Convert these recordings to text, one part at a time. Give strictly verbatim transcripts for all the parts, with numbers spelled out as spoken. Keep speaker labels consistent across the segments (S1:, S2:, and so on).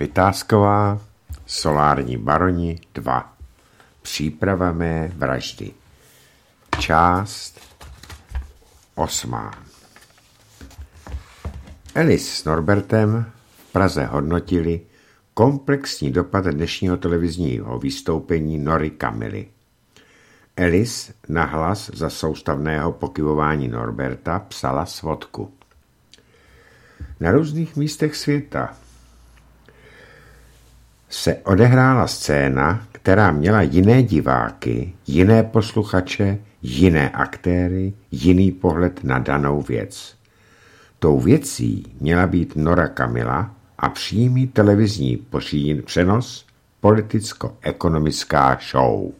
S1: Vytázková, Solární baroni dva. Příprava mé vraždy. Část osmá. Alice s Norbertem v Praze hodnotili komplexní dopad dnešního televizního vystoupení Nory Kamily. Alice nahlas za soustavného pokyvování Norberta psala svodku. Na různých místech světa se odehrála scéna, která měla jiné diváky, jiné posluchače, jiné aktéry, jiný pohled na danou věc. Tou věcí měla být Nora Kamila a přímý televizní pořídin přenos politicko-ekonomická show.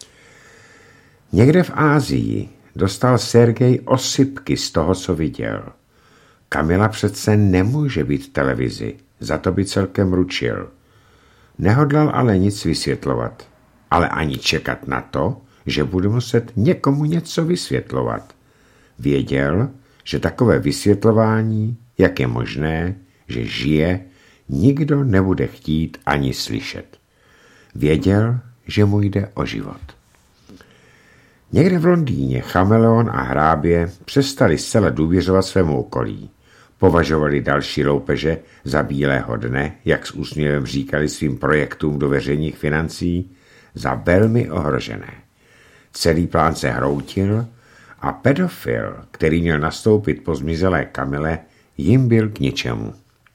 S1: Někde v Asii dostal Sergej osypky z toho, co viděl. Kamila přece nemůže být v televizi, za to by celkem ručil. Nehodlal ale nic vysvětlovat, ale ani čekat na to, že bude muset někomu něco vysvětlovat. Věděl, že takové vysvětlování, jak je možné, že žije, nikdo nebude chtít ani slyšet. Věděl, že mu jde o život. Někde v Londýně chameleon a hrábě přestali zcela důvěřovat svému okolí. Považovali další loupeže za bílého dne, jak s úsměvem říkali svým projektům do veřejných financí, za velmi ohrožené. Celý plán se hroutil a pedofil, který měl nastoupit po zmizelé Kamile, jim byl k ničemu.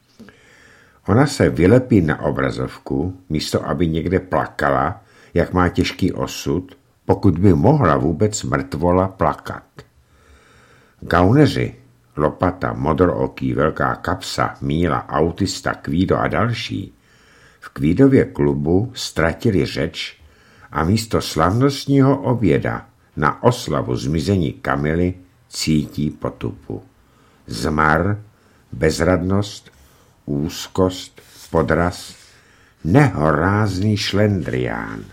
S1: Ona se vylepí na obrazovku, místo aby někde plakala, jak má těžký osud, pokud by mohla vůbec mrtvola plakat. Gauneři, Lopata, Modrooký, Velká kapsa, Míla, Autista, Kvído a další v Kvídově klubu ztratili řeč a místo slavnostního oběda na oslavu zmizení Kamily cítí potupu. Zmar, bezradnost, úzkost, podraz, nehorázný šlendrián,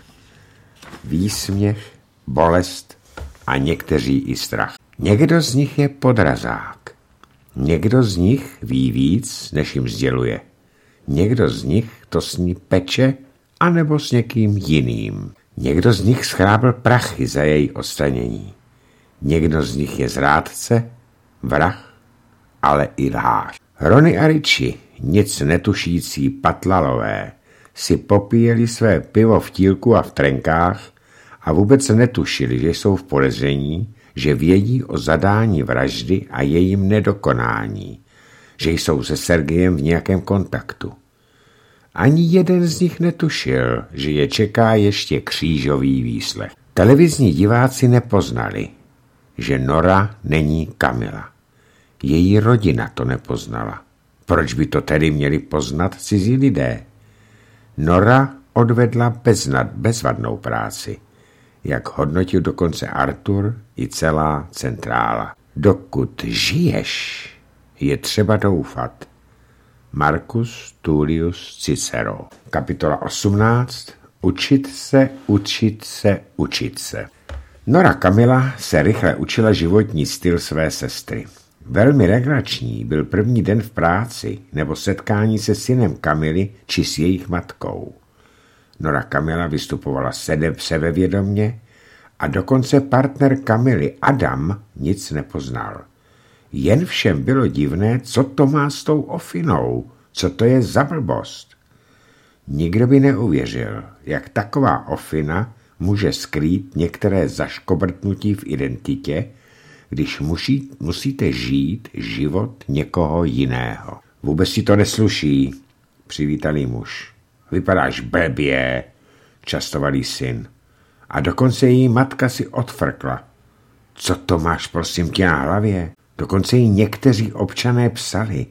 S1: výsměch, bolest a někteří i strach. Někdo z nich je podrazák. Někdo z nich ví víc, než jim sděluje. Někdo z nich to s ní peče, anebo s někým jiným. Někdo z nich schrábl prachy za její odstranění. Někdo z nich je zrádce, vrah, ale i lhář. Rony a Richie, nic netušící patlalové, si popíjeli své pivo v tílku a v trenkách a vůbec netušili, že jsou v podezření, že vědí o zadání vraždy a jejím nedokonání, že jsou se Sergejem v nějakém kontaktu. Ani jeden z nich netušil, že je čeká ještě křížový výslech. Televizní diváci nepoznali, že Nora není Kamila. Její rodina to nepoznala. Proč by to tedy měli poznat cizí lidé? Nora odvedla beznad, bezvadnou práci, jak hodnotil dokonce Arthur i celá centrála. Dokud žiješ, je třeba doufat. Marcus Tullius Cicero. Kapitola osmnáct. Učit se, učit se, učit se. Nora Kamila se rychle učila životní styl své sestry. Velmi legrační byl první den v práci nebo setkání se synem Kamily či s jejich matkou. Nora Kamila vystupovala sebevědomně a dokonce partner Kamily Adam nic nepoznal. Jen všem bylo divné, co to má s tou ofinou, co to je za blbost. Nikdo by neuvěřil, jak taková ofina může skrýt některé zaškobrtnutí v identitě, když musí, musíte žít život někoho jiného. Vůbec si to nesluší, přivítalý muž. Vypadáš blbě, častovalý syn. A dokonce její matka si odfrkla. Co to máš, prosím tě, na hlavě? Dokonce jí někteří občané psali.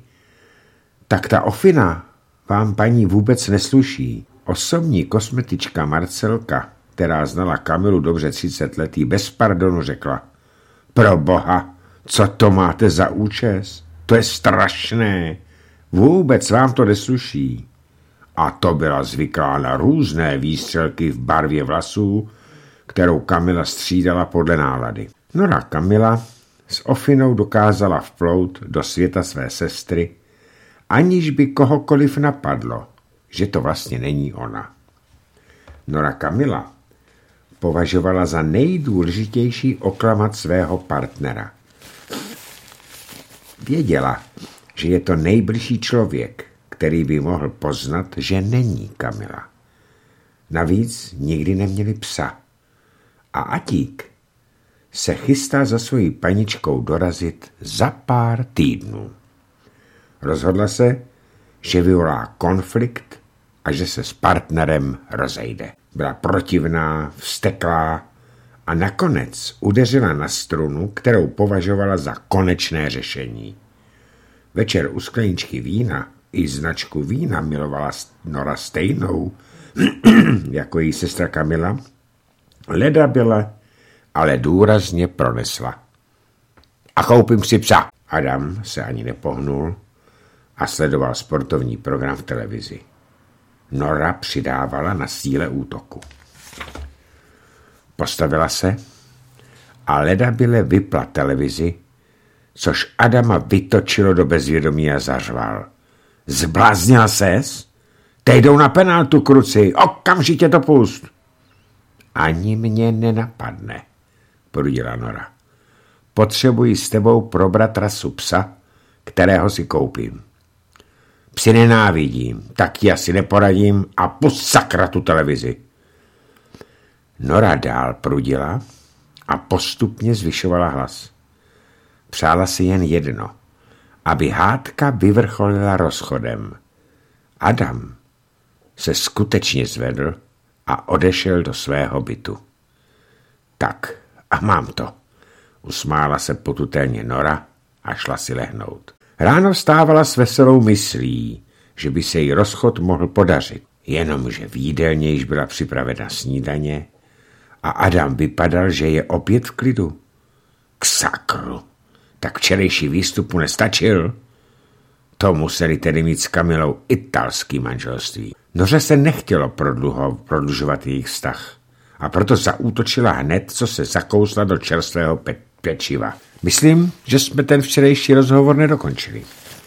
S1: Tak ta ofina vám, paní, vůbec nesluší. Osobní kosmetička Marcelka, která znala Kamilu dobře třicet let, jí bez pardonu řekla. Pro boha, co to máte za účes? To je strašné. Vůbec vám to nesluší. A to byla zvyklá na různé výstřelky v barvě vlasů, kterou Kamila střídala podle nálady. Nora Kamila s ofinou dokázala vplout do světa své sestry, aniž by kohokoliv napadlo, že to vlastně není ona. Nora Kamila považovala za nejdůležitější oklamat svého partnera. Věděla, že je to nejbližší člověk, který by mohl poznat, že není Kamila. Navíc nikdy neměli psa. A Atík se chystá za svojí paničkou dorazit za pár týdnů. Rozhodla se, že vyvolá konflikt a že se s partnerem rozejde. Byla protivná, vzteklá a nakonec udeřila na strunu, kterou považovala za konečné řešení. Večer u skleničky vína i značku vína milovala Nora stejnou, jako její sestra Kamila. Leda byla, ale důrazně pronesla. A koupím si psa. Adam se ani nepohnul a sledoval sportovní program v televizi. Nora přidávala na síle útoku. Postavila se a ledabyle vypla televizi, což Adama vytočilo do bezvědomí a zařval. Zbláznila ses? Teď jdou na penaltu, kruci, okamžitě to pust. Ani mě nenapadne, porudila Nora. Potřebuji s tebou probrat rasu psa, kterého si koupím. Psi nenávidím, tak ti asi neporadím a pust sakra tu televizi. Nora dál prudila a postupně zvyšovala hlas. Přála si jen jedno, aby hádka vyvrcholila rozchodem. Adam se skutečně zvedl a odešel do svého bytu. Tak, a mám to, usmála se potutelně Nora a šla si lehnout. Ráno vstávala s veselou myslí, že by se jí rozchod mohl podařit, jenomže v jídelně již byla připravena snídaně a Adam vypadal, že je opět v klidu. K sakru, tak včerejší výstupu nestačil. To museli tedy mít s Kamilou italský manželství. Noře se nechtělo prodluho, prodlužovat jejich vztah a proto zaútočila hned, co se zakousla do čerstvého pe- pečiva. Myslím, že jsme ten včerejší rozhovor nedokončili.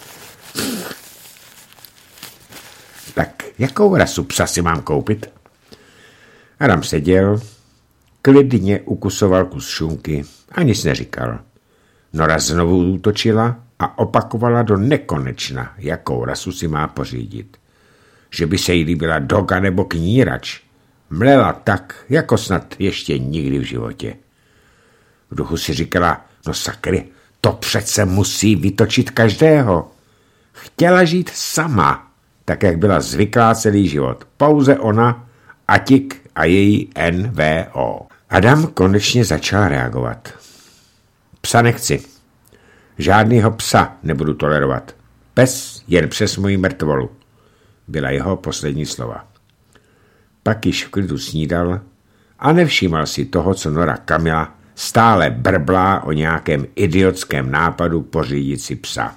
S1: Tak jakou rasu psa si mám koupit? Adam seděl, klidně ukusoval kus šunky a nic neříkal. Nora znovu útočila a opakovala do nekonečna, jakou rasu si má pořídit. Že by se jí líbila doga nebo knírač. Mlela tak, jako snad ještě nikdy v životě. V duchu si říkala, no sakry, to přece musí vytočit každého. Chtěla žít sama, tak jak byla zvyklá celý život. Pouze ona, Atik a její N V O. Adam konečně začal reagovat. Psa nechci. Žádnýho psa nebudu tolerovat. Pes jen přes moji mrtvolu. Byla jeho poslední slova. Pak již v klidu snídal a nevšímal si toho, co Nora Kamila stále brblá o nějakém idiotském nápadu pořídit si psa.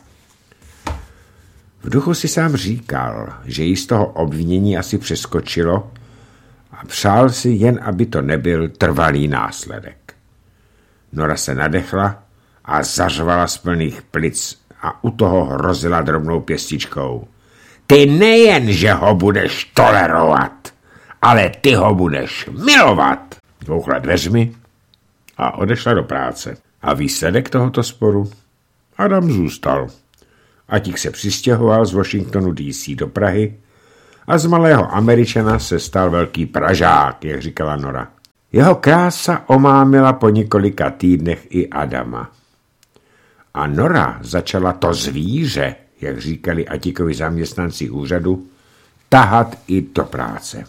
S1: V duchu si sám říkal, že jí z toho obvinění asi přeskočilo a přál si jen, aby to nebyl trvalý následek. Nora se nadechla a zařvala z plných plic a u toho hrozila drobnou pěstičkou. Ty nejen, že ho budeš tolerovat, ale ty ho budeš milovat. Bouchla dveřmi a odešla do práce. A výsledek tohoto sporu? Adam zůstal. Atík se přistěhoval z Washingtonu D C do Prahy a z malého Američana se stal velký Pražák, jak říkala Nora. Jeho krása omámila po několika týdnech i Adama. A Nora začala to zvíře, jak říkali Atíkovi zaměstnanci úřadu, tahat i do práce.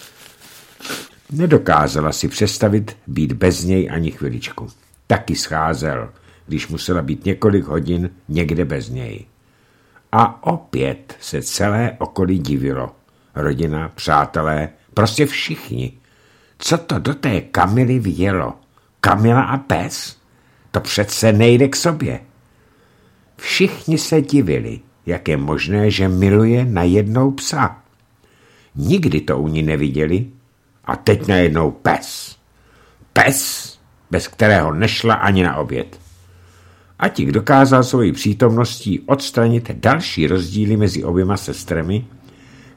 S1: Nedokázala si představit být bez něj ani chviličku. Taky scházel, když musela být několik hodin někde bez něj. A opět se celé okolí divilo. Rodina, přátelé, prostě všichni. Co to do té Kamily vjelo? Kamila a pes? To přece nejde k sobě. Všichni se divili, jak je možné, že miluje najednou psa. Nikdy to u ní neviděli a teď najednou pes. Pes, bez kterého nešla ani na oběd. Atík dokázal svojí přítomností odstranit další rozdíly mezi oběma sestrami,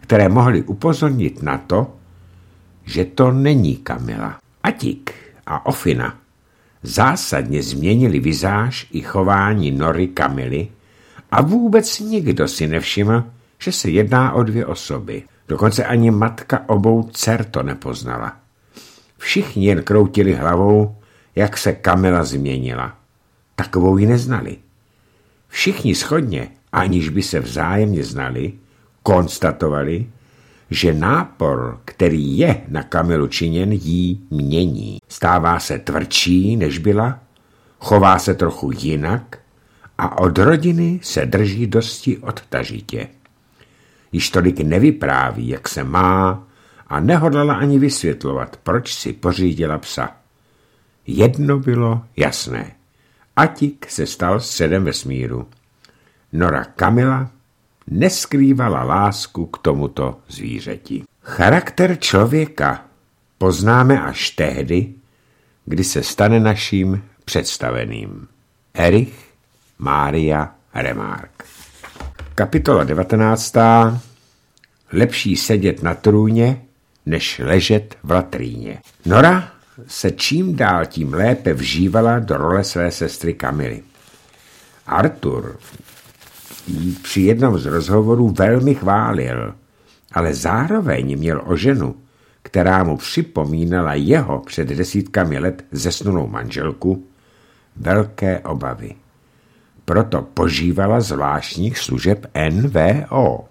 S1: které mohly upozornit na to, že to není Kamila. Atik a Ofina zásadně změnili vizáž i chování Nory Kamily a vůbec nikdo si nevšiml, že se jedná o dvě osoby. Dokonce ani matka obou dcer to nepoznala. Všichni jen kroutili hlavou, jak se Kamila změnila. Takovou ji neznali. Všichni shodně, aniž by se vzájemně znali, konstatovali, že nápor, který je na Kamilu činěn, jí mění. Stává se tvrdší, než byla, chová se trochu jinak a od rodiny se drží dosti odtažitě. Již tolik nevypráví, jak se má, a nehodlala ani vysvětlovat, proč si pořídila psa. Jedno bylo jasné. Atik se stal středem vesmíru. Nora Kamila neskrývala lásku k tomuto zvířeti. Charakter člověka poznáme až tehdy, kdy se stane naším představeným. Erich Maria Remarque. Kapitola devatenáctá. Lepší sedět na trůně, než ležet v latríně. Nora se čím dál tím lépe vžívala do role své sestry Kamily. Arthur jí při jednom z rozhovorů velmi chválil, ale zároveň měl o ženu, která mu připomínala jeho před desítkami let zesnulou manželku, velké obavy. Proto požívala zvláštních služeb N V O.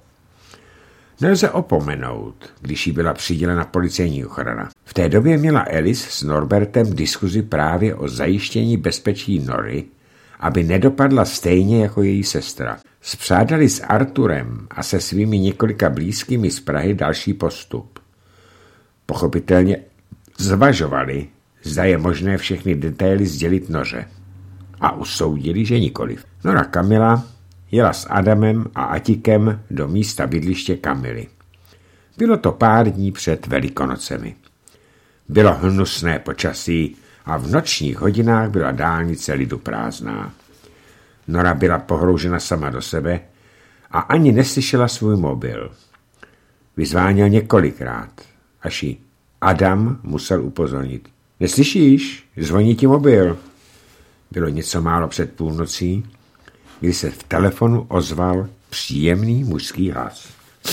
S1: Nelze opomenout, když jí byla přidělena policejní ochrana. V té době měla Alice s Norbertem diskuzi právě o zajištění bezpečí Nory, aby nedopadla stejně jako její sestra. Spřádali s Arturem a se svými několika blízkými z Prahy další postup. Pochopitelně zvažovali, zda je možné všechny detaily sdělit Noře. A usoudili, že nikoliv. Nora Kamila jela s Adamem a Atikem do místa bydliště Kamily. Bylo to pár dní před Velikonocemi. Bylo hnusné počasí a v nočních hodinách byla dálnice lidu prázdná. Nora byla pohroužena sama do sebe a ani neslyšela svůj mobil. Vyzvánil několikrát, až ji Adam musel upozornit. Neslyšíš? Zvoní ti mobil. Bylo něco málo před půlnocí, kdy se v telefonu ozval příjemný mužský hlas.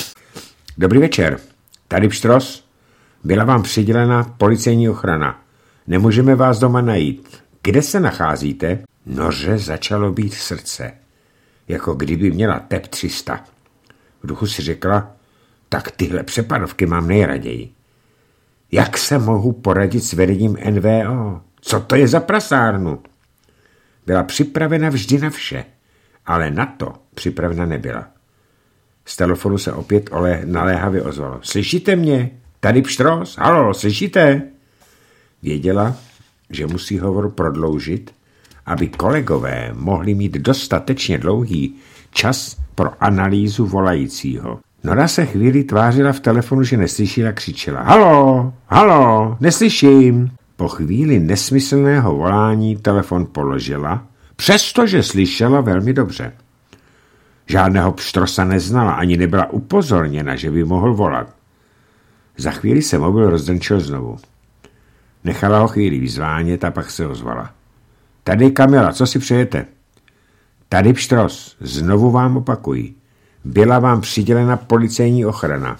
S1: Dobrý večer, tady Pštros. Byla vám přidělena policejní ochrana. Nemůžeme vás doma najít. Kde se nacházíte? Noře začalo být srdce, jako kdyby měla tep tři sta. V duchu si řekla, tak tyhle přepadovky mám nejraději. Jak se mohu poradit s vedením N V O? Co to je za prasárnu? Byla připravena vždy na vše, ale na to připravena nebyla. Z telefonu se opět ole naléhavě ozvalo. Slyšíte mě? Tady Pštros? Haló, slyšíte? Věděla, že musí hovor prodloužit, aby kolegové mohli mít dostatečně dlouhý čas pro analýzu volajícího. Nora se chvíli tvářila v telefonu, že neslyší, a křičela. Haló, haló, neslyším. Po chvíli nesmyslného volání telefon položila, přestože slyšela velmi dobře. Žádného Pštrosa neznala, ani nebyla upozorněna, že by mohl volat. Za chvíli se mobil rozdrnčil znovu. Nechala ho chvíli vyzvánět a pak se ozvala. Tady Kamila, co si přejete? Tady Pštros, znovu vám opakuji. Byla vám přidělena policejní ochrana.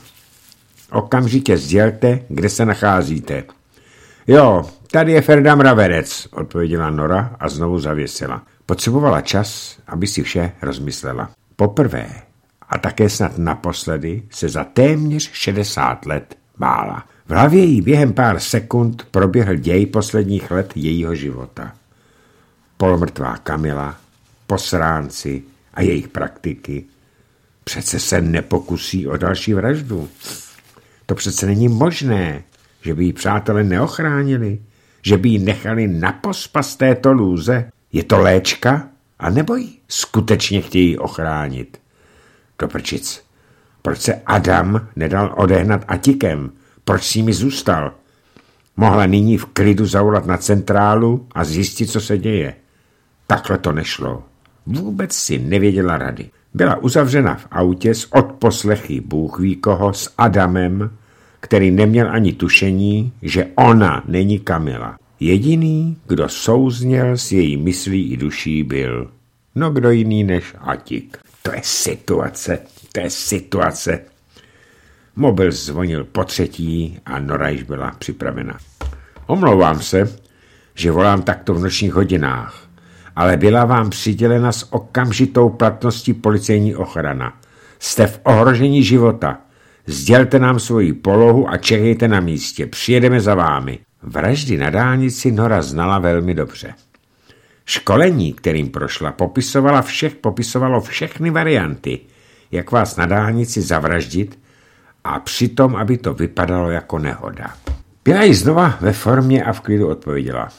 S1: Okamžitě sdělte, kde se nacházíte. Jo, tady je Ferda Mravenec, odpověděla Nora a znovu zavěsila. Potřebovala čas, aby si vše rozmyslela. Poprvé a také snad naposledy se za téměř šedesát let bála. V hlavě jí během pár sekund proběhl děj posledních let jejího života. Polomrtvá Kamila, posránci a jejich praktiky. Přece se nepokusí o další vraždu. To přece není možné, že by jí přátelé neochránili, že by ji nechali na pospas této lůze. Je to léčka? A nebo ji skutečně chtějí ochránit? Do prčic. Proč se Adam nedal odehnat Atikem? Proč s nimi zůstal? Mohla nyní v klidu zavolat na centrálu a zjistit, co se děje. Takhle to nešlo. Vůbec si nevěděla rady. Byla uzavřena v autě s odposlechy Bůh ví koho s Adamem, který neměl ani tušení, že ona není Kamila. Jediný, kdo souzněl s její myslí i duší, byl no kdo jiný než Atik. To je situace, to je situace. Mobil zvonil po třetí a Nora již byla připravena. Omlouvám se, že volám takto v nočních hodinách, ale byla vám přidělena s okamžitou platností policejní ochrana. Jste v ohrožení života. Sdělte nám svoji polohu a čekejte na místě. Přijedeme za vámi. Vraždy na dálnici Nora znala velmi dobře. Školení, kterým prošla, popisovala všech, popisovalo všechny varianty, jak vás na dálnici zavraždit a přitom, aby to vypadalo jako nehoda. Byla jí znova ve formě a v klidu odpověděla.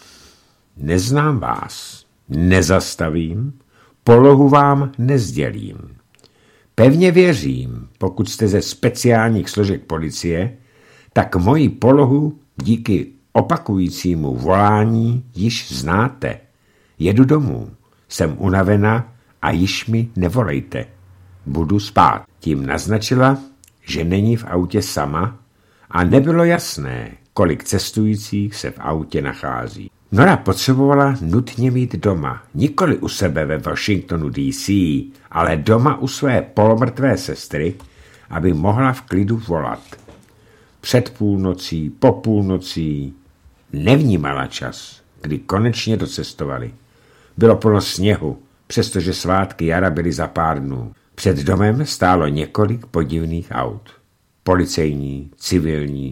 S1: Neznám vás, nezastavím, polohu vám nezdělím. Pevně věřím, pokud jste ze speciálních složek policie, tak moji polohu díky opakujícímu volání již znáte. Jedu domů, jsem unavena a již mi nevolejte. Budu spát. Tím naznačila, že není v autě sama a nebylo jasné, kolik cestujících se v autě nachází. Nora potřebovala nutně mít doma, nikoli u sebe ve Washingtonu D C, ale doma u své polomrtvé sestry, aby mohla v klidu volat. Před půlnocí, po půlnocí nevnímala čas, kdy konečně docestovali. Bylo plno sněhu, přestože svátky jara byly za pár dnů. Před domem stálo několik podivných aut. Policejní, civilní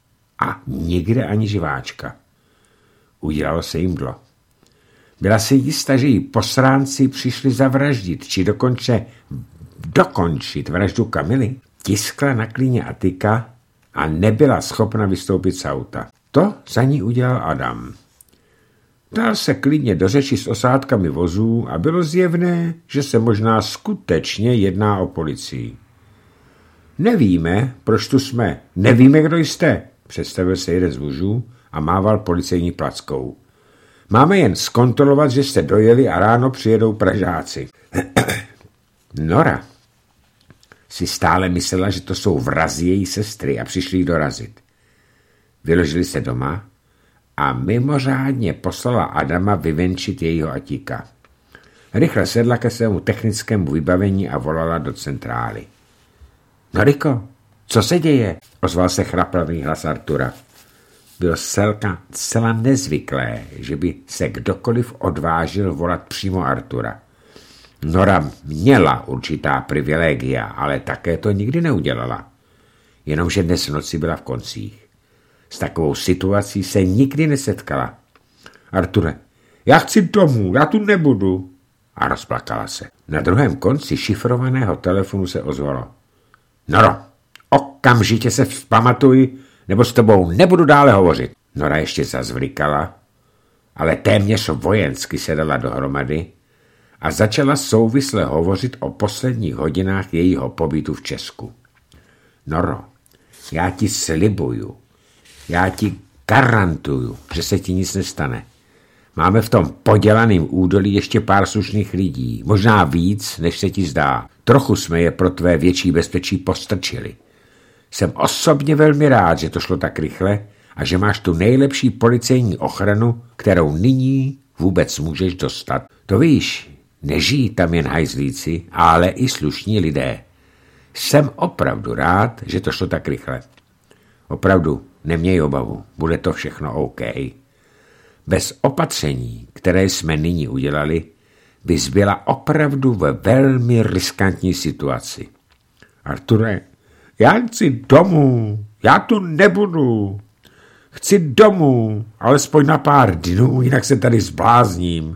S1: a nikde ani živáčka. Udělalo se jim dlo. Byla si jistá, že jí posránci přišli zavraždit, či dokonce dokončit vraždu Kamily. Tiskla na klíně Atika a nebyla schopna vystoupit z auta. To za ní udělal Adam. Dal se klidně do řeči s osádkami vozů a bylo zjevné, že se možná skutečně jedná o policii. Nevíme, proč tu jsme. Nevíme, kdo jste, představil se jeden z mužů a mával policejní plackou. Máme jen zkontrolovat, že jste dojeli a ráno přijedou Pražáci. Nora si stále myslela, že to jsou vrazi její sestry a přišli jí dorazit. Vyložili se doma a mimořádně poslala Adama vyvenčit jejího Atika. Rychle sedla ke svému technickému vybavení a volala do centrály. Noriko, co se děje? Ozval se chraplavý hlas Artura. Bylo selka zcela nezvyklé, že by se kdokoliv odvážil volat přímo Artura. Nora měla určitá privilegia, ale také to nikdy neudělala. Jenomže dnes v noci byla v koncích. S takovou situací se nikdy nesetkala. Arture, já chci domů, já tu nebudu. A rozplakala se. Na druhém konci šifrovaného telefonu se ozvalo. Noro, okamžitě se vzpamatuj, nebo s tebou nebudu dále hovořit. Nora ještě zazvlikala, ale téměř vojensky se dala dohromady a začala souvisle hovořit o posledních hodinách jejího pobytu v Česku. Noro, já ti slibuju, já ti garantuju, že se ti nic nestane. Máme v tom podělaném údolí ještě pár slušných lidí, možná víc, než se ti zdá. Trochu jsme je pro tvé větší bezpečí postrčili. Jsem osobně velmi rád, že to šlo tak rychle a že máš tu nejlepší policejní ochranu, kterou nyní vůbec můžeš dostat. To víš, nežijí tam jen hajzlíci, ale i slušní lidé. Jsem opravdu rád, že to šlo tak rychle. Opravdu, neměj obavu, bude to všechno OK. Bez opatření, které jsme nyní udělali, bys byla opravdu ve velmi riskantní situaci. Arture, já chci domů, já tu nebudu. Chci domů, alespoň na pár dnů, jinak se tady zblázním.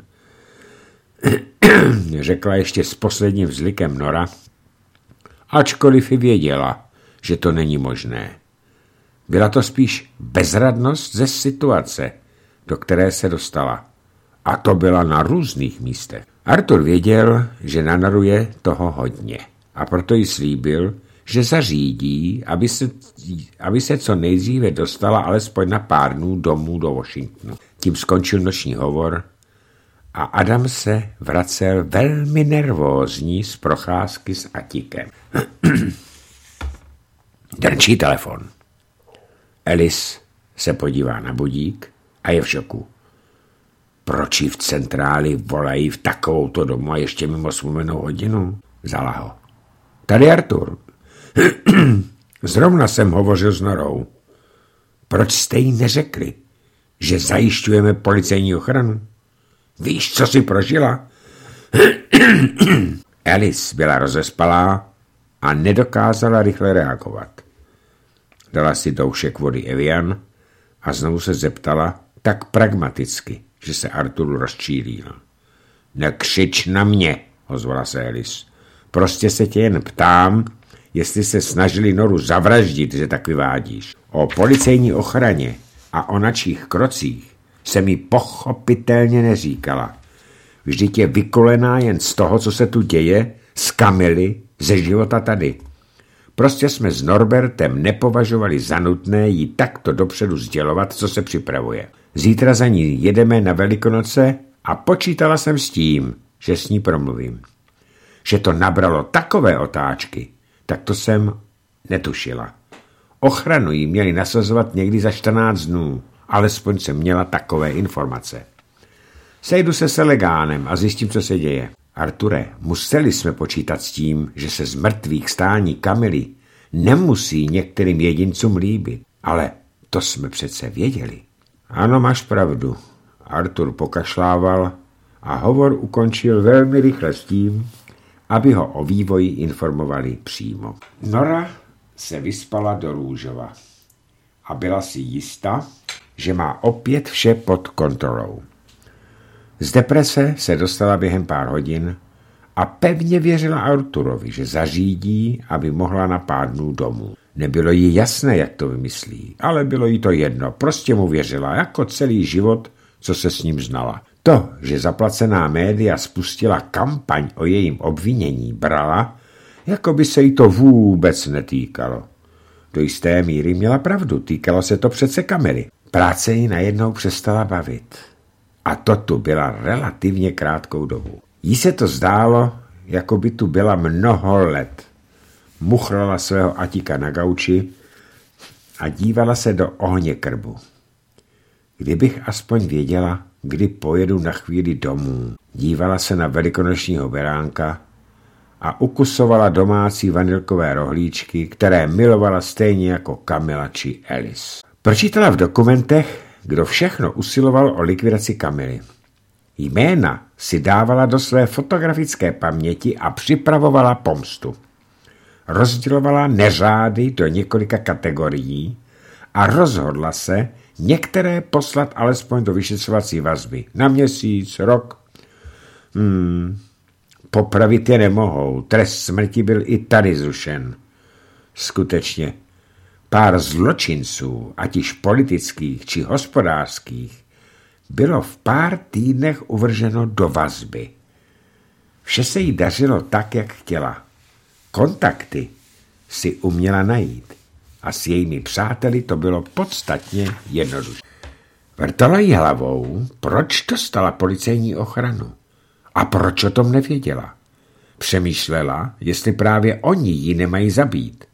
S1: Řekla ještě s posledním vzlikem Nora, ačkoliv i věděla, že to není možné. Byla to spíš bezradnost ze situace, do které se dostala. A to byla na různých místech. Artur věděl, že na Noru je toho hodně. A proto jí slíbil, že zařídí, aby se, aby se co nejdříve dostala alespoň na pár dnů domů do Washingtonu. Tím skončil noční hovor a Adam se vracel velmi nervózní z procházky s Attikem. Drnčí telefon. Alice se podívá na budík a je v šoku. Proč jí v centráli volají v takovouto domu a ještě mimo smluvenou hodinu? Vzala ho. Tady Artur. Zrovna jsem hovořil s Norou. Proč jste jí neřekli, že zajišťujeme policejní ochranu? Víš, co jsi prožila? Alice byla rozespalá a nedokázala rychle reagovat. Dala si doušek vody Evian a znovu se zeptala tak pragmaticky, že se Artur rozčílil. Nekřič na mě, ozvala se Alice. Prostě se tě jen ptám, jestli se snažili Noru zavraždit, že tak vyvádíš. O policejní ochraně a o načích krocích se mi pochopitelně neříkala. Vždyť je vykolená jen z toho, co se tu děje, z Kamily, ze života tady. Prostě jsme s Norbertem nepovažovali za nutné jí takto dopředu sdělovat, co se připravuje. Zítra za ní jedeme na Velikonoce a počítala jsem s tím, že s ní promluvím. Že to nabralo takové otáčky, tak to jsem netušila. Ochranu jí měli nasazovat někdy za čtrnáct dnů, alespoň jsem měla takové informace. Sejdu se s Legánem a zjistím, co se děje. Arture, museli jsme počítat s tím, že se z mrtvých stání Kamily nemusí některým jedincům líbit, ale to jsme přece věděli. Ano, máš pravdu. Artur pokašlával a hovor ukončil velmi rychle s tím, aby ho o vývoji informovali přímo. Nora se vyspala do růžova a byla si jistá, že má opět vše pod kontrolou. Z deprese se dostala během pár hodin a pevně věřila Arturovi, že zařídí, aby mohla na pár dnů domů. Nebylo jí jasné, jak to vymyslí, ale bylo jí to jedno, prostě mu věřila, jako celý život, co se s ním znala. To, že zaplacená média spustila kampaň o jejím obvinění, brala, jako by se jí to vůbec netýkalo. Do jisté míry měla pravdu, týkalo se to přece Kamily. Práce ji najednou přestala bavit. A to tu byla relativně krátkou dobu. Jí se to zdálo, jako by tu byla mnoho let. Muchlala svého Attika na gauči a dívala se do ohně krbu. Kdybych aspoň věděla, kdy pojedu na chvíli domů. Dívala se na velikonočního beránka a ukusovala domácí vanilkové rohlíčky, které milovala stejně jako Kamila či Alice. Pročítala v dokumentech, kdo všechno usiloval o likvidaci Kamily. Jména si dávala do své fotografické paměti a připravovala pomstu. Rozdělovala neřády do několika kategorií a rozhodla se některé poslat alespoň do vyšetřovací vazby. Na měsíc, rok. Hmm, popravit je nemohou. Trest smrti byl i tady zrušen. Skutečně, pár zločinců, ať již politických či hospodářských, bylo v pár týdnech uvrženo do vazby. Vše se jí dařilo tak, jak chtěla. Kontakty si uměla najít a s jejími přáteli to bylo podstatně jednodušší. Vrtala jí hlavou, proč dostala policejní ochranu a proč o tom nevěděla. Přemýšlela, jestli právě oni ji nemají zabít.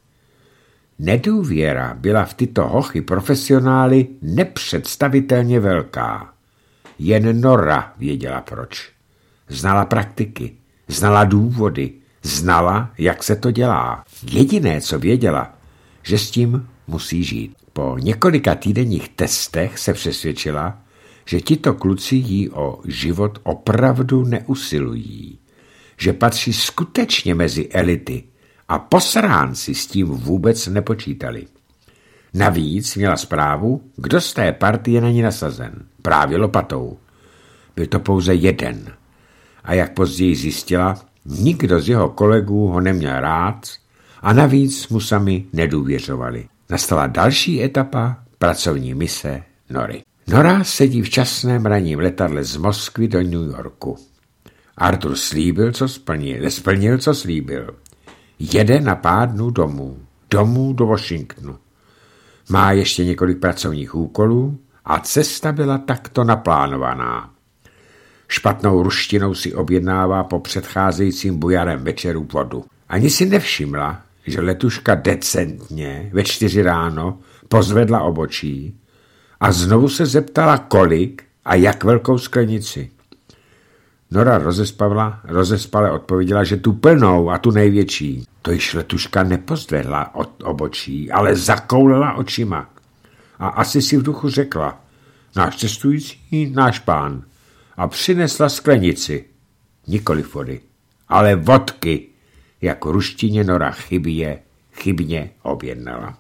S1: Nedůvěra byla v tyto hochy profesionály nepředstavitelně velká. Jen Nora věděla proč. Znala praktiky, znala důvody, znala, jak se to dělá. Jediné, co věděla, že s tím musí žít. Po několika týdenních testech se přesvědčila, že tito kluci jí o život opravdu neusilují. Že patří skutečně mezi elity a posránci s tím vůbec nepočítali. Navíc měla zprávu, kdo z té partie není nasazen. Právě lopatou. Byl to pouze jeden. A jak později zjistila, nikdo z jeho kolegů ho neměl rád a navíc mu sami nedůvěřovali. Nastala další etapa pracovní mise Nory. Nora sedí v časném ranním letadle z Moskvy do New Yorku. Artur slíbil, co splnil, nesplnil, co slíbil. Jede na pár dnů domů, domů do Washingtonu. Má ještě několik pracovních úkolů a cesta byla takto naplánovaná. Špatnou ruštinou si objednává po předcházejícím bujarém večeru vodu. Ani si nevšimla, že Letuška decentně ve čtyři ráno pozvedla obočí a znovu se zeptala, kolik a jak velkou sklenici. Nora rozespala, rozespale odpověděla, že tu plnou a tu největší. To již Letuška nepozdvedla od obočí, ale zakoulela očima. A asi si v duchu řekla, náš cestující, náš pán. A přinesla sklenici. Nikoliv vody, ale vodky, jak ruštině Nora chybně, chybně objednala.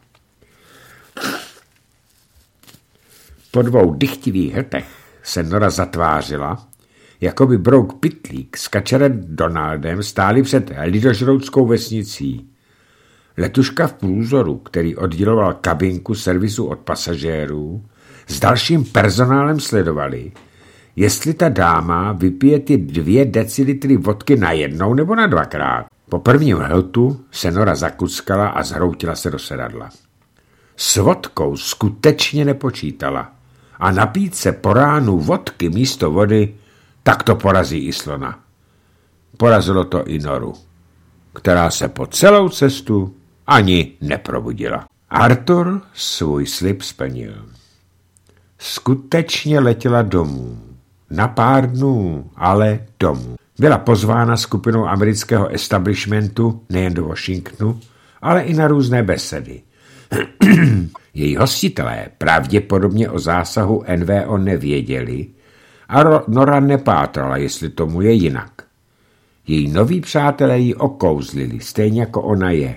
S1: Po dvou dychtivých hrtech se Nora zatvářila, jako by Brouk Pytlík s kačerem Donaldem stáli před lidožroutskou vesnicí. Letuška v průzoru, který odděloval kabinku servisu od pasažérů, s dalším personálem sledovali, jestli ta dáma vypije ty dvě decilitry vodky najednou nebo na dvakrát. Po prvním hltu se Nora zakuckala a zhroutila se do sedadla. S vodkou skutečně nepočítala a napít se po ránu vodky místo vody, tak to porazí i slona. Porazilo to i Noru, která se po celou cestu ani neprobudila. Artur svůj slib splnil. Skutečně letěla domů. Na pár dnů, ale domů. Byla pozvána skupinou amerického establishmentu nejen do Washingtonu, ale i na různé besedy. Její hostitelé pravděpodobně o zásahu N V O nevěděli a Nora nepátrala, jestli tomu je jinak. Její noví přátelé ji okouzlili, stejně jako ona je.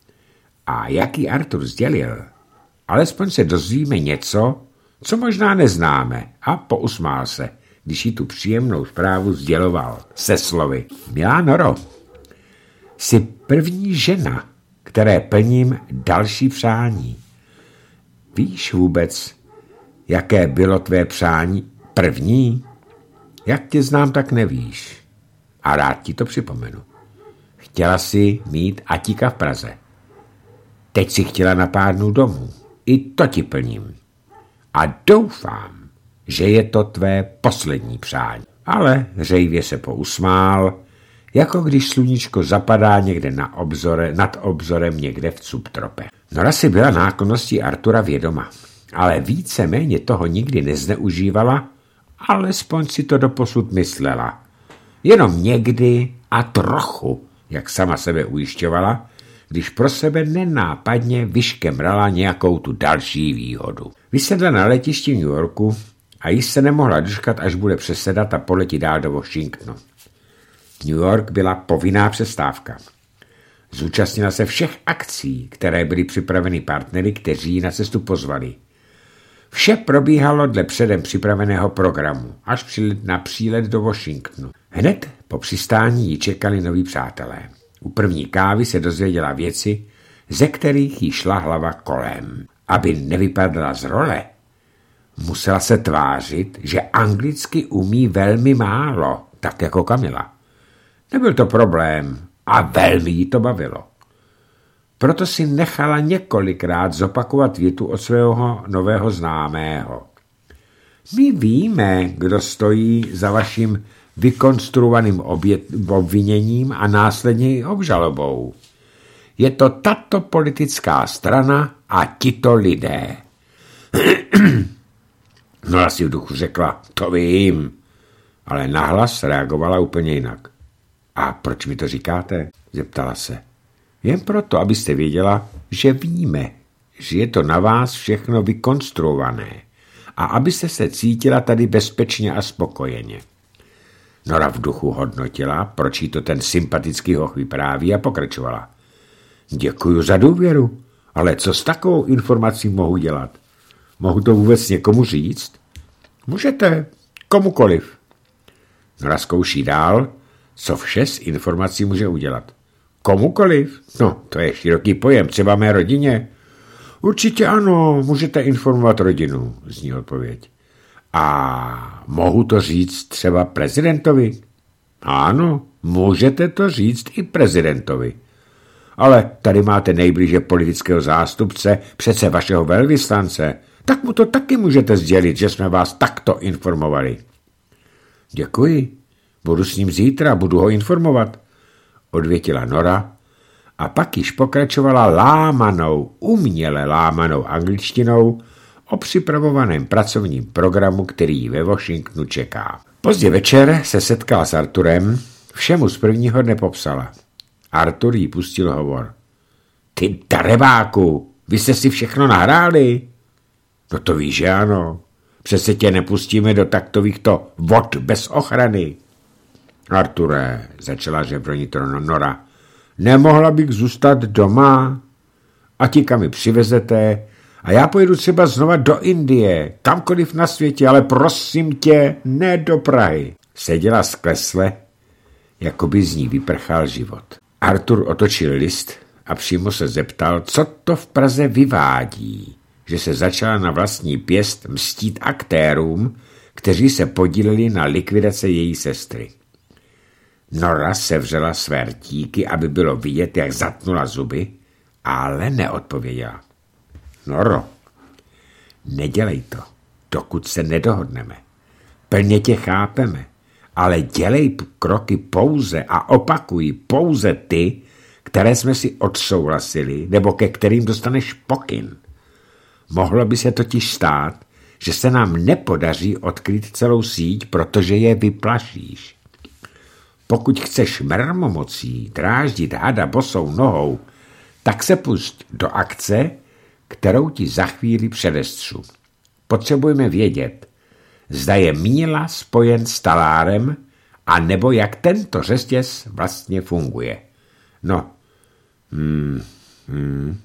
S1: A jaký Artur sdělil, alespoň se dozvíme něco, co možná neznáme, a pousmál se, když jí tu příjemnou zprávu sděloval se slovy. Milá Noro, jsi první žena, které plním další přání. Víš vůbec, jaké bylo tvé přání první? Jak tě znám, tak nevíš. A rád ti to připomenu. Chtěla si mít Atíka v Praze. Teď si chtěla na pár dnů domů. I to ti plním. A doufám, že je to tvé poslední přání. Ale řejvě se pousmál, jako když sluníčko zapadá někde na obzore, nad obzorem někde v subtrope. Nora si byla náklonností Artura vědoma, ale víceméně toho nikdy nezneužívala, alespoň si to doposud myslela. Jenom někdy a trochu, jak sama sebe ujišťovala, když pro sebe nenápadně vyškemrala nějakou tu další výhodu. Vysedla na letišti v New Yorku a již se nemohla dočkat, až bude přesedat a poletí dál do Washingtonu. New York byla povinná přestávka. Zúčastnila se všech akcí, které byly připraveny partnery, kteří ji na cestu pozvali. Vše probíhalo dle předem připraveného programu, až na přílet do Washingtonu. Hned po přistání ji čekali noví přátelé. U první kávy se dozvěděla věci, ze kterých jí šla hlava kolem. Aby nevypadala z role, musela se tvářit, že anglicky umí velmi málo, tak jako Kamila. Nebyl to problém a velmi jí to bavilo. Proto si nechala několikrát zopakovat větu od svého nového známého. My víme, kdo stojí za vaším vykonstruovaným obviněním a následně i obžalobou. Je to tato politická strana a tito lidé. No asi v duchu řekla, to vím, ale nahlas reagovala úplně jinak. A proč mi to říkáte? Zeptala se. Jen proto, abyste věděla, že víme, že je to na vás všechno vykonstruované a abyste se cítila tady bezpečně a spokojeně. Nora v duchu hodnotila, proč jí to ten sympatický hoch vypráví a pokračovala. Děkuju za důvěru, ale co s takovou informací mohu dělat? Mohu to vůbec někomu říct? Můžete, komukoliv. Nora zkouší dál, co vše s informací může udělat. Komukoliv? No, to je široký pojem, třeba mé rodině. Určitě ano, můžete informovat rodinu, zní odpověď. A mohu to říct třeba prezidentovi? Ano, můžete to říct i prezidentovi. Ale tady máte nejblíže politického zástupce, přece vašeho velvyslance, tak mu to taky můžete sdělit, že jsme vás takto informovali. Děkuji, budu s ním zítra, budu ho informovat, odvětila Nora a pak již pokračovala lámanou, uměle lámanou angličtinou o připravovaném pracovním programu, který ve Washingtonu čeká. Pozdě večer se setkala s Arturem, všemu z prvního dne popsala. Artur jí pustil hovor. Ty darebáku, vy jste si všechno nahráli? No to víš, že ano. Přece tě nepustíme do takovýchto vod bez ochrany. Arture, začala žebronit Nora, nemohla bych zůstat doma? A ti kam mi přivezete? A já pojedu třeba znova do Indie, kamkoliv na světě, ale prosím tě, ne do Prahy. Seděla sklesle, jako by z ní vyprchal život. Artur otočil list a přímo se zeptal, co to v Praze vyvádí, že se začala na vlastní pěst mstít aktérům, kteří se podíleli na likvidaci její sestry. Nora sevřela své rtíky, aby bylo vidět, jak zatnula zuby, ale neodpověděla. Noro, nedělej to, dokud se nedohodneme. Plně tě chápeme, ale dělej kroky pouze a opakuj pouze ty, které jsme si odsouhlasili, nebo ke kterým dostaneš pokyn. Mohlo by se totiž stát, že se nám nepodaří odkryt celou síť, protože je vyplašíš. Pokud chceš mermomocí dráždit hada bosou nohou, tak se pust do akce, kterou ti za chvíli předestřu. Potřebujeme vědět, zda je Míla spojen s talárem, a nebo jak tento řetěz vlastně funguje. No, hmm, hmm.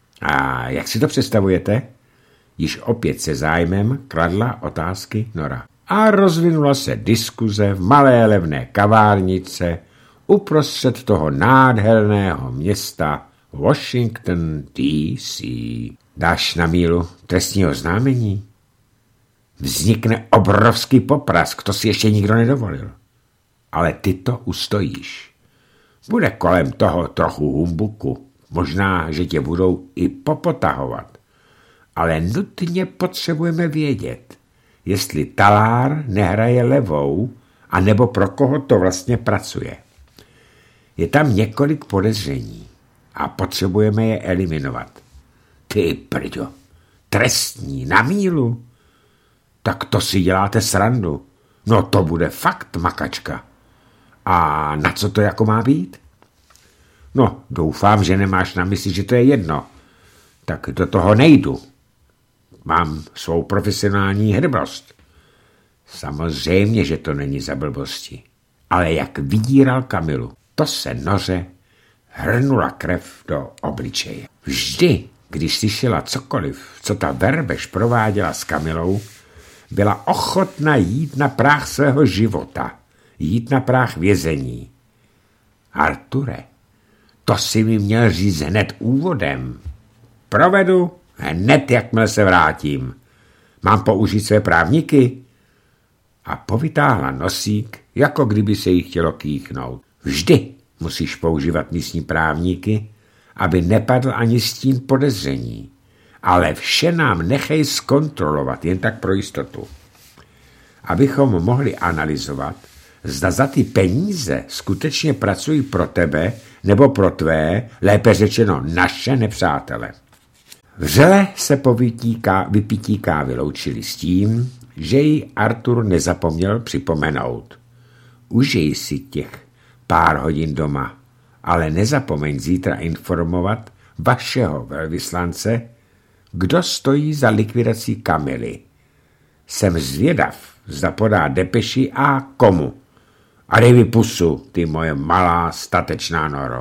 S1: A jak si to představujete? Již opět se zájmem kladla otázky Nora. A rozvinula se diskuze v malé levné kavárnice uprostřed toho nádherného města Washington D C Dáš na Mílu trestního oznámení? Vznikne obrovský poprask, to si ještě nikdo nedovolil. Ale ty to ustojíš. Bude kolem toho trochu humbuku, možná, že tě budou i popotahovat. Ale nutně potřebujeme vědět, jestli talár nehraje levou, anebo pro koho to vlastně pracuje. Je tam několik podezření a potřebujeme je eliminovat. Ty prďo, trestní, na Mílu. Tak to si děláte srandu. No to bude fakt makačka. A na co to jako má být? No, doufám, že nemáš na mysli, že to je jedno. Tak do toho nejdu. Mám svou profesionální hrdost. Samozřejmě, že to není za blbosti. Ale jak vydíral Kamilu, to se Noře hrnula krev do obličeje. Vždy, když slyšela cokoliv, co ta Verbež prováděla s Kamilou, byla ochotna jít na práh svého života, jít na práh vězení. Arture, to si mi měl říct hned úvodem. Provedu hned, jakmile se vrátím. Mám použít své právníky? A povytáhla nosík, jako kdyby se jí chtělo kýchnout. Vždy musíš používat místní právníky, aby nepadl ani stín podezření. Ale vše nám nechej zkontrolovat, jen tak pro jistotu. Abychom mohli analyzovat, zda za ty peníze skutečně pracují pro tebe nebo pro tvé, lépe řečeno naše nepřátele. Vřele se po vypití kávy loučili s tím, že jí Artur nezapomněl připomenout. Užij si těch pár hodin doma, ale nezapomeň zítra informovat vašeho velvyslance, kdo stojí za likvidací Kamily. Jsem zvědav, zda podá depeši a komu. A dej mi pusu, ty moje malá statečná Noro.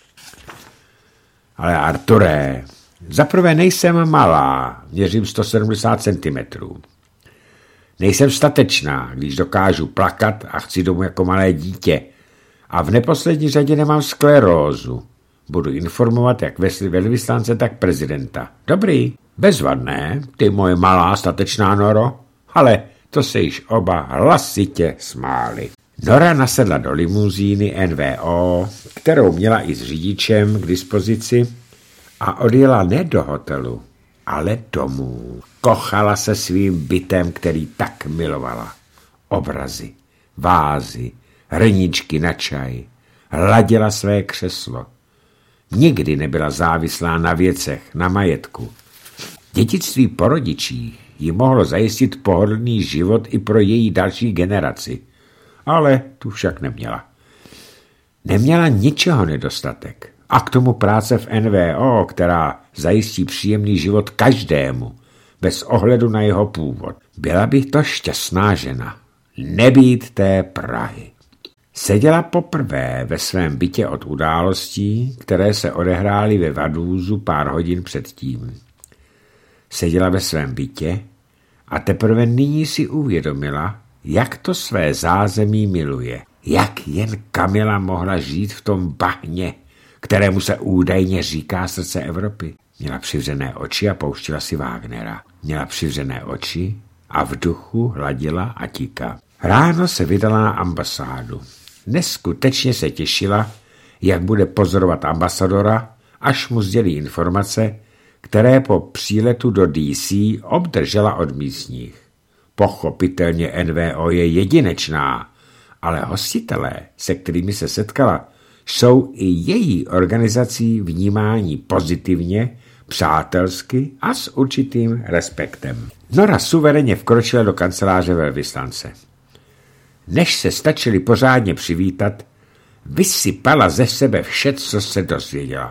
S1: Ale Arture, zaprvé nejsem malá, měřím sto sedmdesát centimetrů. Nejsem statečná, když dokážu plakat a chci domů jako malé dítě. A v neposlední řadě nemám sklerózu. Budu informovat jak velvyslance, tak prezidenta. Dobrý, bezvadné, ty moje malá statečná Noro, ale to se již oba hlasitě smáli. Nora nasedla do limuzíny N V O, kterou měla i s řidičem k dispozici, a odjela ne do hotelu, ale domů. Kochala se svým bytem, který tak milovala. Obrazy, vázy, hrníčky na čaj, hladila své křeslo. Nikdy nebyla závislá na věcech, na majetku. Dědictví po rodičích jí mohlo zajistit pohodlný život i pro její další generaci, ale tu však neměla. Neměla ničeho nedostatek a k tomu práce v N V O, která zajistí příjemný život každému, bez ohledu na jeho původ. Byla bych to šťastná žena, nebýt té Prahy. Seděla poprvé ve svém bytě od událostí, které se odehrály ve Vadúzu pár hodin předtím. Seděla ve svém bytě a teprve nyní si uvědomila, jak to své zázemí miluje. Jak jen Kamila mohla žít v tom bahně, kterému se údajně říká srdce Evropy. Měla přivřené oči a pouštila si Wagnera. Měla přivřené oči a v duchu hladila Atika. Ráno se vydala na ambasádu. Neskutečně se těšila, jak bude pozorovat ambasadora, až mu sdělí informace, které po příletu do D C obdržela od místních. Pochopitelně N V O je jedinečná, ale hostitelé, se kterými se setkala, jsou i její organizací vnímání pozitivně, přátelsky a s určitým respektem. Nora suverénně vkročila do kanceláře velvyslance. Než se stačili pořádně přivítat, vysypala ze sebe vše, co se dozvěděla.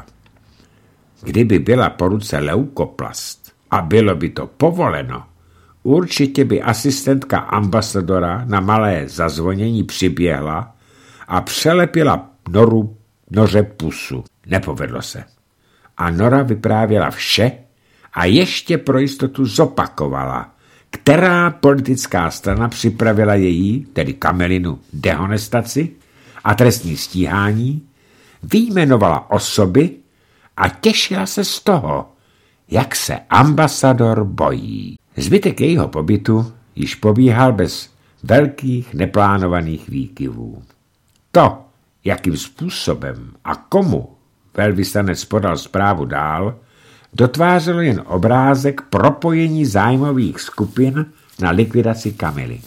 S1: Kdyby byla po ruce leukoplast a bylo by to povoleno, určitě by asistentka ambasadora na malé zazvonění přiběhla a přelepila Noru noře pusu. Nepovedlo se. A Nora vyprávěla vše a ještě pro jistotu zopakovala, která politická strana připravila její, tedy Kamelinu, dehonestaci a trestní stíhání, vyjmenovala osoby a těšila se z toho, jak se ambasador bojí. Zbytek jejího pobytu již pobíhal bez velkých neplánovaných výkyvů. To, jakým způsobem a komu velvyslanec podal zprávu dál, dotvářelo jen obrázek propojení zájmových skupin na likvidaci Kamily.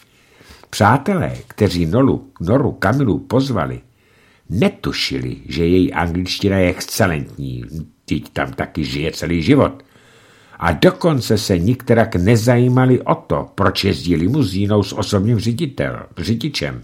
S1: Přátelé, kteří Noru, Noru Kamilu pozvali, netušili, že její angličtina je excelentní, teď tam taky žije celý život. A dokonce se nikterak nezajímali o to, proč jezdí limuzínou s osobním ředitel, řidičem.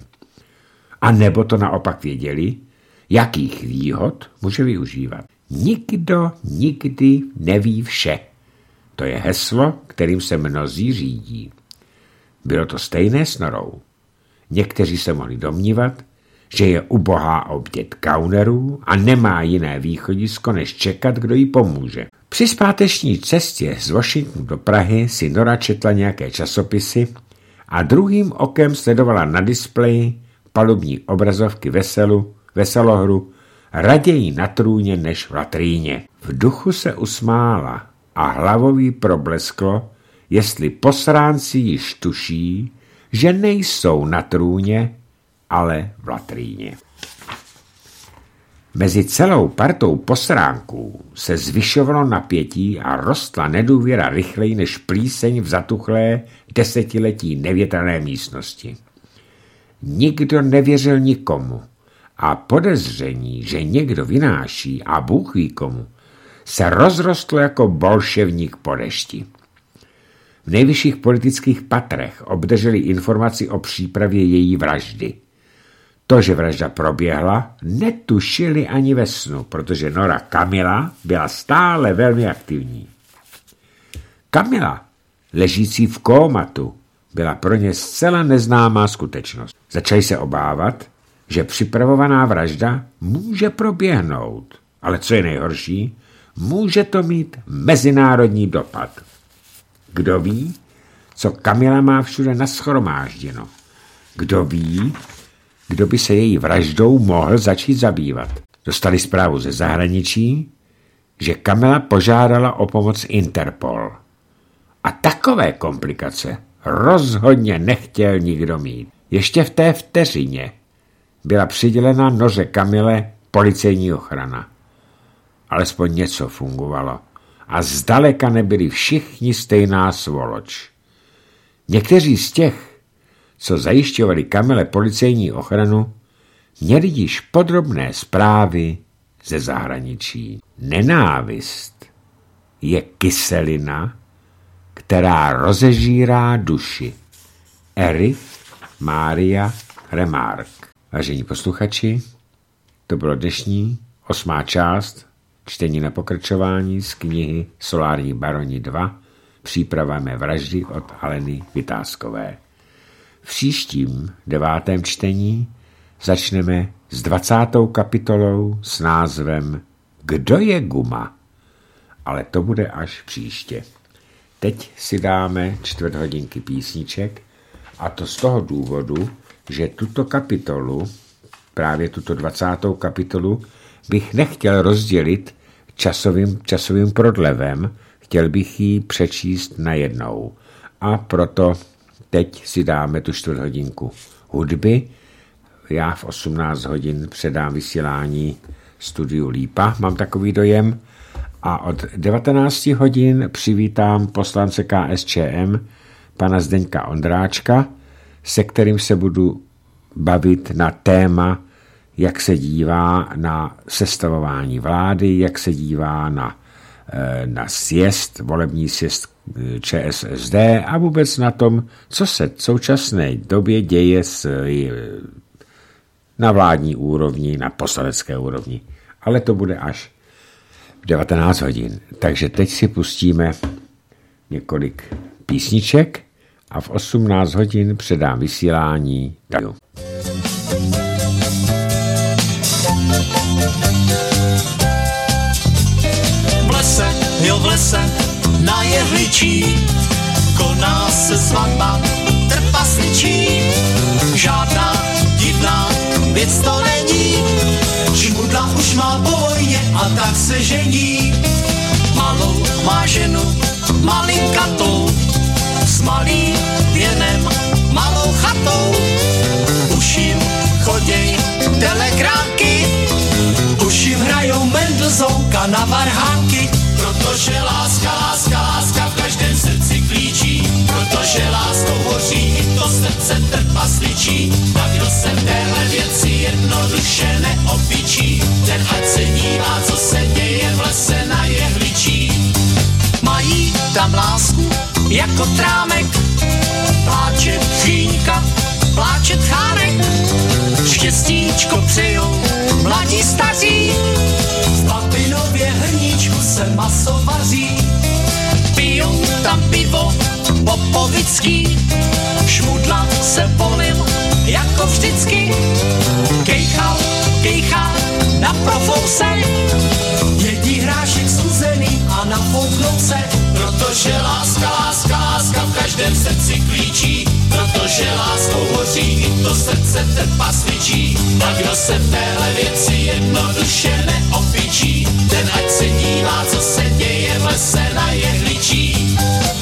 S1: A nebo to naopak věděli, jakých výhod může využívat. Nikdo nikdy neví vše. To je heslo, kterým se mnozí řídí. Bylo to stejné s Norou. Někteří se mohli domnívat, že je ubohá obdět gaunerů a nemá jiné východisko, než čekat, kdo jí pomůže. Při zpáteční cestě z Washingtonu do Prahy si Nora četla nějaké časopisy a druhým okem sledovala na displeji palubní obrazovky veselu, veselohru, raději na trůně než v latríně. V duchu se usmála a hlavový problesklo, jestli posránci již tuší, že nejsou na trůně, ale v latríně. Mezi celou partou posránků se zvyšovalo napětí a rostla nedůvěra rychleji než plíseň v zatuchlé desetiletí nevětrané místnosti. Nikdo nevěřil nikomu a podezření, že někdo vynáší a Bůh ví komu, se rozrostlo jako bolševník po dešti. V nejvyšších politických patrech obdrželi informaci o přípravě její vraždy. To, že vražda proběhla, netušili ani ve snu, protože Nora Kamila byla stále velmi aktivní. Kamila, ležící v kómatu, byla pro ně zcela neznámá skutečnost. Začali se obávat, že připravovaná vražda může proběhnout, ale co je nejhorší, může to mít mezinárodní dopad. Kdo ví, co Kamila má všude nashromážděno? Kdo ví, kdo by se její vraždou mohl začít zabývat? Dostali zprávu ze zahraničí, že Kamila požádala o pomoc Interpol. A takové komplikace rozhodně nechtěl nikdo mít. Ještě v té vteřině byla přidělena Noře Kamile policejní ochrana. Alespoň něco fungovalo. A zdaleka nebyli všichni stejná svoloč. Někteří z těch, co zajišťovali Kamile policejní ochranu, měli již podrobné zprávy ze zahraničí. Nenávist je kyselina, která rozežírá duši. Erich Maria Remarque. Vážení posluchači, to bylo dnešní osmá část čtení na pokračování z knihy Solární baroni dva Příprava mé vraždy od Aleny Vytázkové. V příštím devátém čtení začneme s dvacátou kapitolou s názvem Kdo je guma? Ale to bude až příště. Teď si dáme čtvrt hodinky písniček, a to z toho důvodu, že tuto kapitolu, právě tuto dvacátou kapitolu, bych nechtěl rozdělit časovým, časovým prodlevem, chtěl bych ji přečíst najednou. A proto teď si dáme tu čtvrt hodinku hudby. Já v osmnáct hodin předám vysílání studiu Lípa, mám takový dojem. A od devatenácti hodin přivítám poslance K S Č M, pana Zdeňka Ondráčka, se kterým se budu bavit na téma, jak se dívá na sestavování vlády, jak se dívá na, na sjezd, volební sjezd Č S S D a vůbec na tom, co se v současné době děje s, na vládní úrovni, na poslanecké úrovni. Ale to bude až v devatenáct hodin. Takže teď si pustíme několik písniček a v osmnáct hodin předám vysílání.
S2: V lese, jo v lese, na jehličí, koná se svatba trpasličí. Žádná divná věc to není, Šmudla už má po vojně a tak se žení. Malou má ženu, malinkatou, s malým věnem, malou chatou. Už jim choděj telegramky, už jim hrajou Mendelsohnka na varhánky. Protože láska, láska, láska v každém srdci klíčí, protože láskou hoří i to srdce trpasličí. Tak kdo se v téhle věci jednoduše neopičí, ten ať se dívá, co se děje v lese na jehličí. Mají tam lásku jako trámek, pláče tchýňka, pláče tchánek. Štěstíčko přejou mladí staří, v papinově hrníčku se maso vaří. Pijou tam pivo popovický, Šmudla se polil jako vždycky. Kejchal, kejchal na profouse, jedí hrášek stuzený a nafouknou se. Protože láska, láska, láska v každém srdci klíčí, protože láskou hoří i to srdce trpasličí. A kdo se v téhle věci jednoduše neopičí, ten ať se dívá, co se děje v lese na jehličí.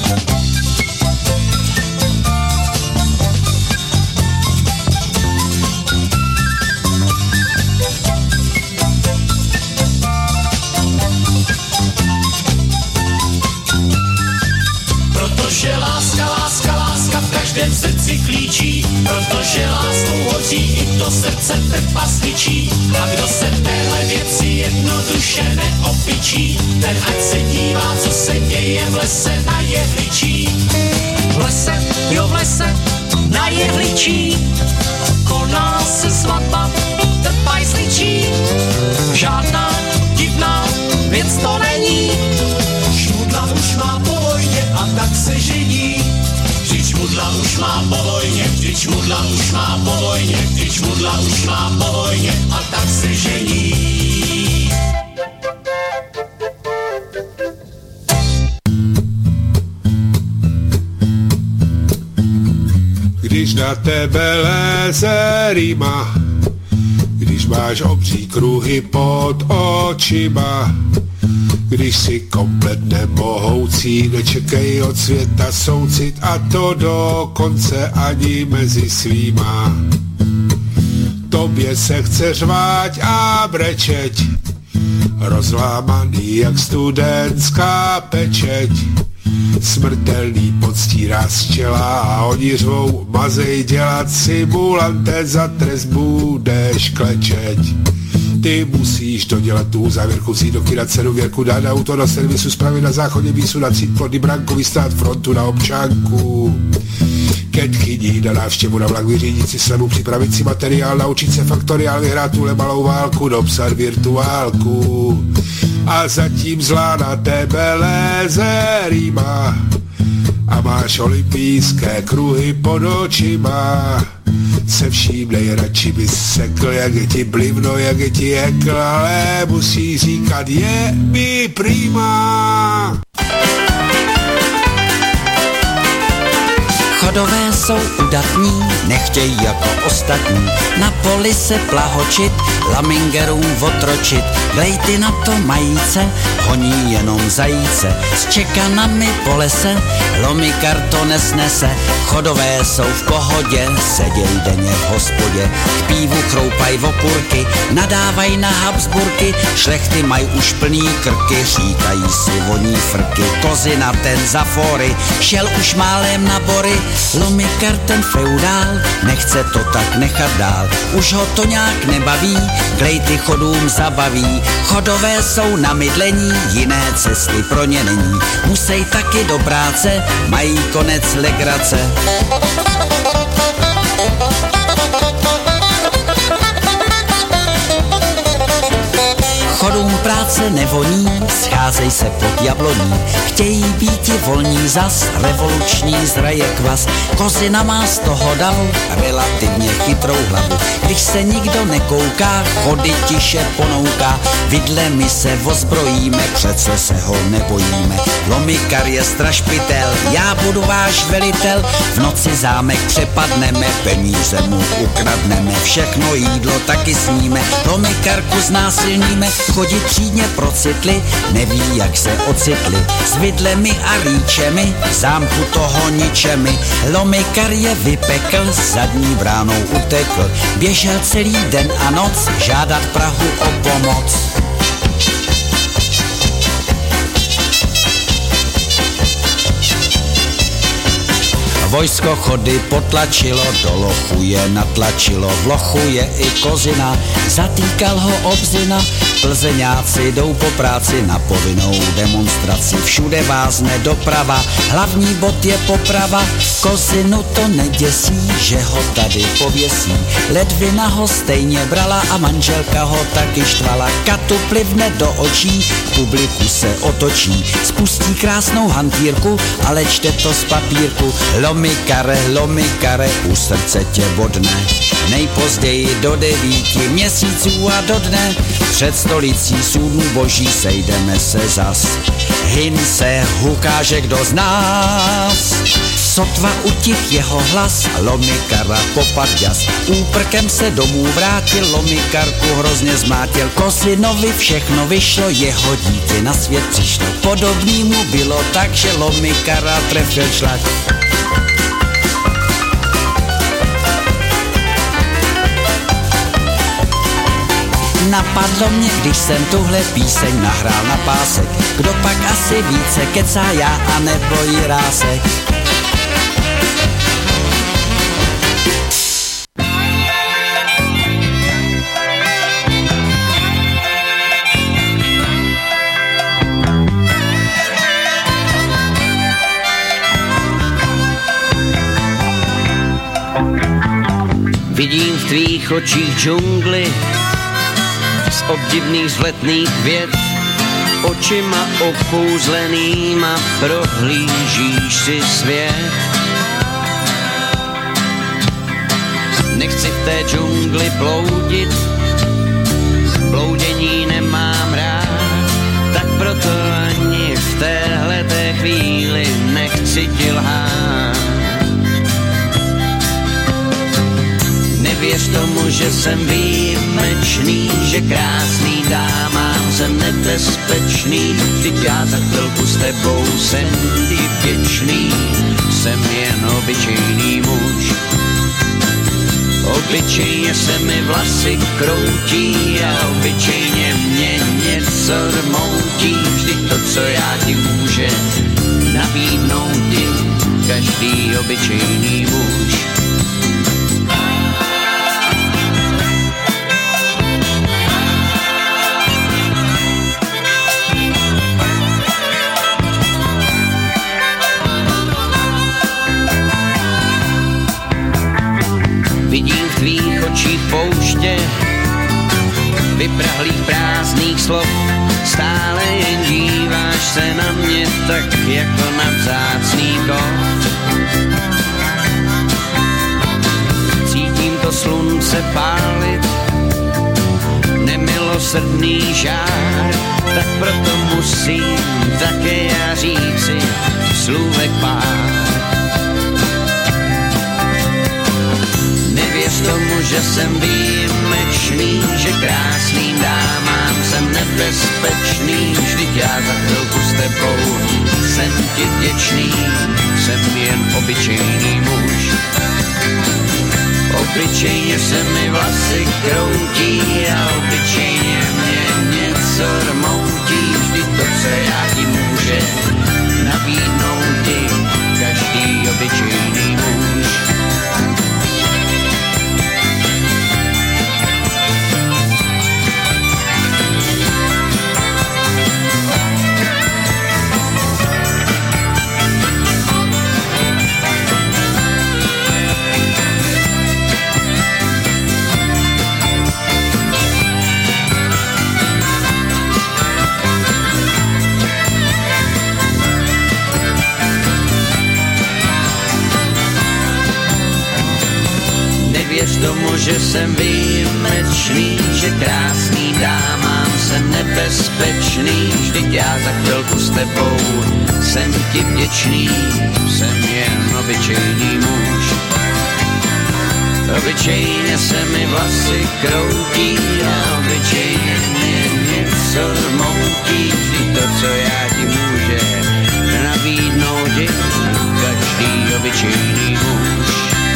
S2: Protože láska, láska, láska v každém srdci klíčí, protože láskou hoří i to srdce trpasličí. A kdo se v téhle věci jednoduše neopičí, ten ať se dívá, co se děje v lese na jehličí. V lese, jo v lese, na jehličí, koná se svatba trpasličí. Žádná divná věc to není, Šmudla už má po vojně a tak se žení. Vždyť Šmudla už má po vojně, vždyť Šmudla už má po vojně, vždyť Šmudla už má po vojně a tak se žení.
S3: Když na tebe léze rýma, když máš obří kruhy pod očima, když si komplet nemohoucí, nečekej od světa soucit a to dokonce ani mezi svýma. Tobě se chce řvát a brečeť, rozlámaný jak studentská pečeť. Smrtelný podstírá z čela a oni řvou, mazej dělat simulante, za trest budeš klečeť. Ty musíš dodělat tu závěrku, vzít do kina cenu věrku, dát auto na servisu, spravit na záchodě mísu, nacít plody branku, vystát frontu na občanku. Keď chyní na návštěvu na vlak, vyřídit si slevu, připravit si materiál, naučit se faktoriál, vyhrát tuhle malou válku, dopsat virtuálku. A zatím zlá na tebe léze rýma a máš olympijské kruhy pod očima. Se vším nejradši bys sekl, jak je ti blivno, jak je ti hekl, ale musí říkat, je mi prima.
S4: Chodové jsou udatní, nechtějí jako ostatní na poli se plahočit, lamingerům otročit. Glejty na to majíce, honí jenom zajíce, s čekanami po lese, lomikar to nesnese. Chodové jsou v pohodě, seděj denně v hospodě, k pívu chroupaj okurky, nadávaj na Habsburky, šlechty maj už plný krky, říkají si voní frky. Kozina ten za fóry, šel už málem na bory, lomikar ten feudál, nechce to tak nechat dál, už ho to nějak nebaví, glejty chodům zabaví. Chodové jsou na mydlení, jiné cesty pro ně není, musej taky do práce, mají konec legrace. Chodům práce nevoní, scházej se pod jabloní, chtějí býti volní zas, revoluční zraje kvas. Kozina má z toho davu, relativně chytrou hlavu, když se nikdo nekouká, chody tiše ponouká. Vidle my se ozbrojíme, přece se ho nebojíme, lomikar je strašpitel, já budu váš velitel. V noci zámek přepadneme, peníze mu ukradneme, všechno jídlo taky sníme, lomikarku znásilníme. Chodit třídně procitli, neví jak se ocitli, s vidlemi a líčemi, zámku toho ničemi. Lomikar je vypekl, zadní bránou utekl, běžel celý den a noc, žádat Prahu o pomoc. Vojsko chody potlačilo, do lochu je natlačilo, v lochu je i kozina, zatýkal ho obzina. Plzeňáci jdou po práci na povinnou demonstraci, všude vázne doprava, hlavní bod je poprava. Kozinu to neděsí, že ho tady pověsí, ledvina ho stejně brala a manželka ho taky štvala. Katu plivne do očí, publiku se otočí, spustí krásnou hantýrku, ale čte to z papírku. Lomikare, lomikare, u srdce tě bodne, nejpozději do devíti měsíců a do dne, před stolicí súdu boží sejdeme se zas. Hyn se ukáže, kdo z nás, sotva utich jeho hlas, lomikara popad jas. Úprkem se domů vrátil, lomikarku hrozně zmátil, Kozinovi všechno vyšlo, jeho dítě na svět přišlo. Podobný mu bylo tak, že lomikara trefil šlak. Napadlo mě, když jsem tuhle píseň nahrál na pásek, kdo pak asi více kecá, já a nebo Jirásek.
S5: Vidím v tvých očích džungli z obdivných vzletných věd, očima okouzlenýma prohlížíš si svět. Nechci v té džungli bloudit, bloudění nemám rád, tak proto ani v téhleté chvíli nechci ti lhát. Nevěř tomu, že jsem výjimečný, že krásný dámám jsem nebezpečný, vždyť já za chvilku s tebou jsem ti vděčný, jsem jen obyčejný muž. Obyčejně se mi vlasy kroutí a obyčejně mě něco rmoutí, vždyť to, co já ti může, nabídnou ti každý obyčejný muž. Vidím v tvých očích pouště vyprahlých prázdných slov. Stále jen díváš se na mě tak jako na vzácný kód. Cítím to slunce pálit, nemilosrdný žár, tak proto musím také já říci slůvek pár. Nevěř tomu, že jsem výjimečný, že krásným dámám jsem nebezpečný. Vždyť já za chvilku s tebou jsem ti vděčný, jsem jen obyčejný muž. Obyčejně se mi vlasy kroutí a obyčejně mě něco rmoutí. Vždyť to, co já ti může nabídnout ti každý obyčejný muž. Věř tomu, že jsem výjimečný, že krásný dámám jsem nebezpečný. Vždyť já za chvilku s tebou jsem ti vděčný, jsem jen obyčejný muž. Obyčejně se mi vlasy kroutí a obyčejně mě něco rmoutí. Vždyť to, co já ti může nabídnout ti každý obyčejný muž.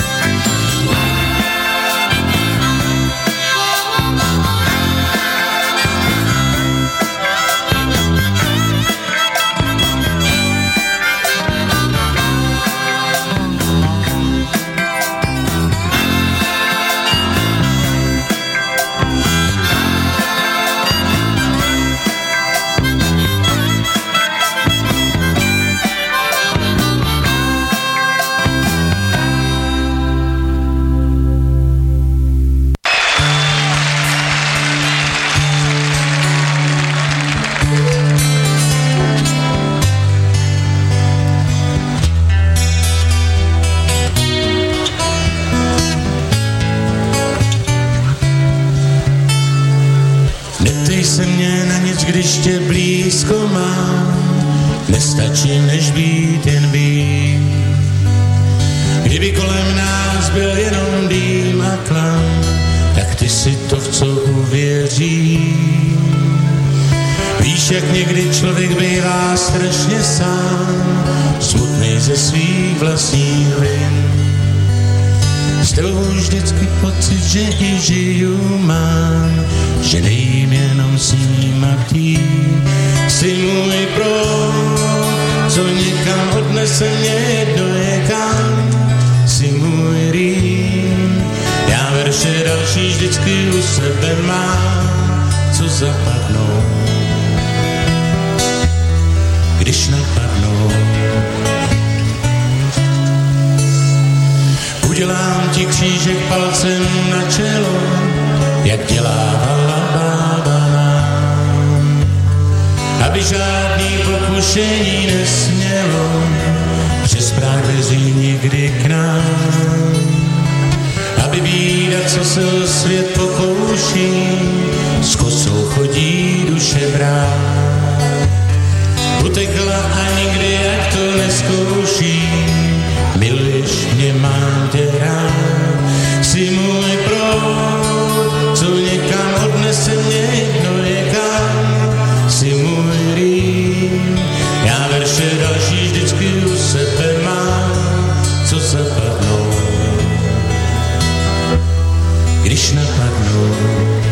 S6: Když tě blízko mám, nestačí než být jen být. Kdyby kolem nás byl jenom dým a klam, tak ty si to, v co uvěří. Víš, jak někdy člověk bývá strašně sám, smutnej ze svých vlastních vin. S tebou vždycky pocit, že i žiju mám, že nejím jenom s ním a tím. Jsi můj proud, co někam odnese mě jedno je kam. Jsi můj rým, já verše další vždycky u sebe mám, co zapadnou, když napadnou. Udělám ti křížek palcem na čelo, jak dělávala bába nám, aby žádný pokušení nesmělo přes práh dveří nikdy k nám. Aby bída, co se o svět pokouší, s kosou chodí duše brát. Utekla a nikdy, jak to neskouší, miluješ mě, mám tě rád. Jsi můj proud, co někam odnese mě jedno je kam. Jsi můj rým, já verše další vždycky u sebe mám, co zapadnou, když napadnou.